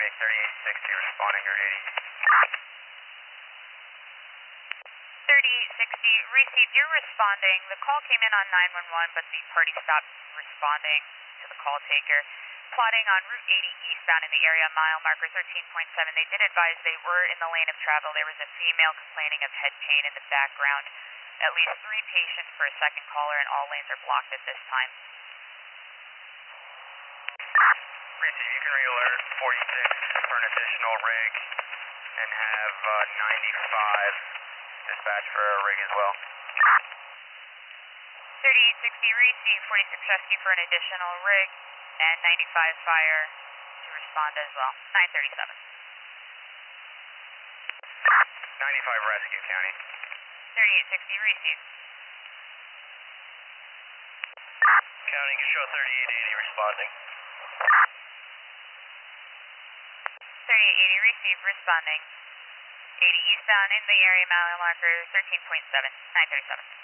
3860 responding or 80. 3860, received, you're responding. The call came in on 911, but the party stopped responding to the call taker. Plotting on Route 80 eastbound in the area, mile marker 13.7. They did advise they were in the lane of travel. There was a female complaining of head pain in the background. At least 3 patients for a second caller, and all lanes are blocked at this time. Receive, you can re-alert 46 for an additional rig and have 95 dispatch for a rig as well. 3860, receive, 46 rescue for an additional rig and 95 fire to respond as well. 937. 95 rescue, County. 3860, receive. County, you show 3880 responding. 3880, receive, responding. 80 eastbound in the area, mile marker 13.7. 937.